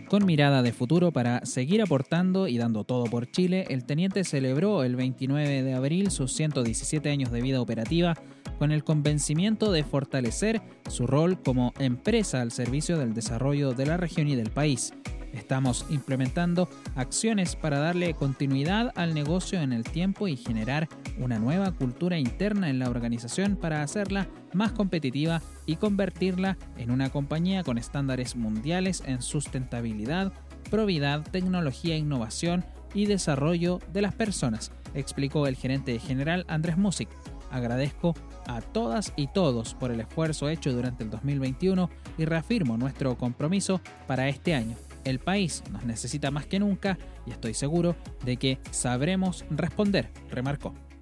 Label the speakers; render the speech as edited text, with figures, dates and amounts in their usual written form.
Speaker 1: Con mirada de futuro para seguir aportando y dando todo por Chile, el teniente celebró el 29 de abril sus 117 años de vida operativa con el convencimiento de fortalecer su rol como empresa al servicio del desarrollo de la región y del país. Estamos implementando acciones para darle continuidad al negocio en el tiempo y generar una nueva cultura interna en la organización para hacerla más competitiva y convertirla en una compañía con estándares mundiales en sustentabilidad, probidad, tecnología, innovación y desarrollo de las personas, explicó el gerente general Andrés Músic. Agradezco a todas y todos por el esfuerzo hecho durante el 2021 y reafirmo nuestro compromiso para este año. El país nos necesita más que nunca y estoy seguro de que sabremos responder, remarcó.